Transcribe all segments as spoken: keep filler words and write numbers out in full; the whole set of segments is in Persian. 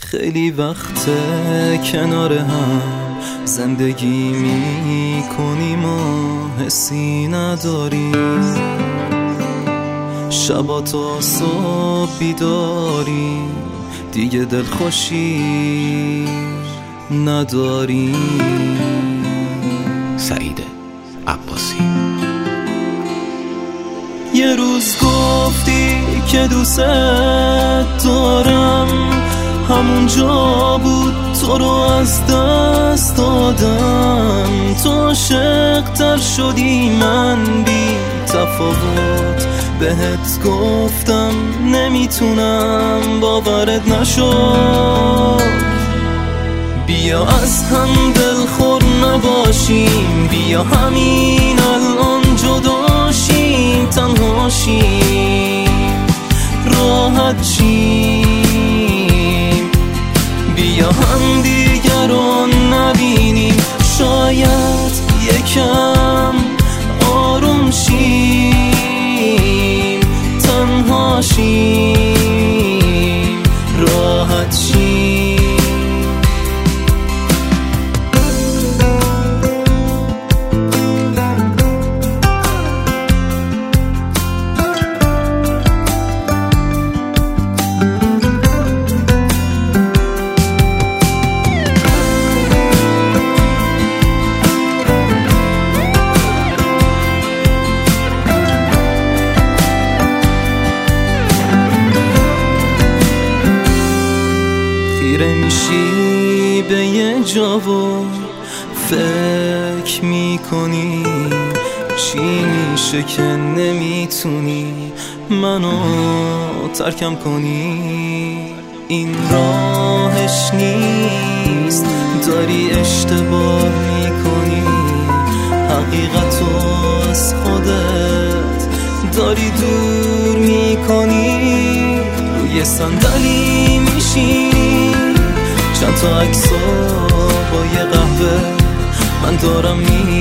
خیلی وقت کنار هم زندگی می کنیم و حسی نداریم، شبا تا صبح بیداریم، دیگه دلخوشی نداریم. سعید عباسی. یه روز گفتی که دوست دارم، همونجا بود تو رو از دست دادم. تو عاشق‌تر شدی، من بی تفاوت بهت گفتم، نمیتونم باورت نشد. بیا از هم دلخور نباشیم، بیا همین الان جداشیم، تنها شیم، راحت شیم. بیا هم دیگران نبینیم، شاید یکم آروم شیم، تنها شیم، راحت شیم. خیره میشی به یه جا و فکر میکنی چی میشه که نمیتونی منو ترکم کنی. این راهش نیست، داری اشتباه میکنی، حقیقتو از خودت داری دور میکنی. روی صندلی میشینی، چند تا عکسو با یه قهوه من دارم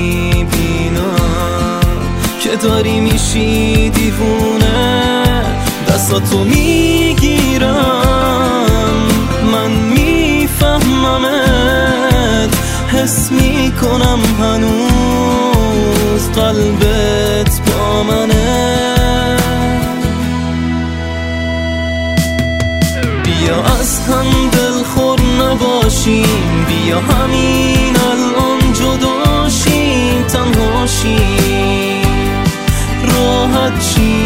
میبینم که داری میشی دیوونه، دستاتو میگیرم، من میفهممت، حس میکنم هنوز قلبت با منه. بیا از هم دلخور نباشیم، بیا همین الان جداشیم، تنها شیم، راحت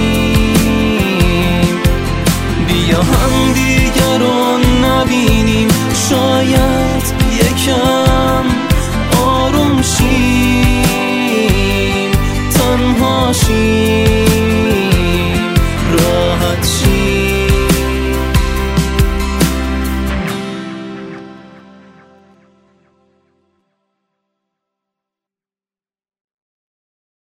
شیم. بیا هم دیگران نبینیم، شاید یکم آروم شیم، تنها شیم.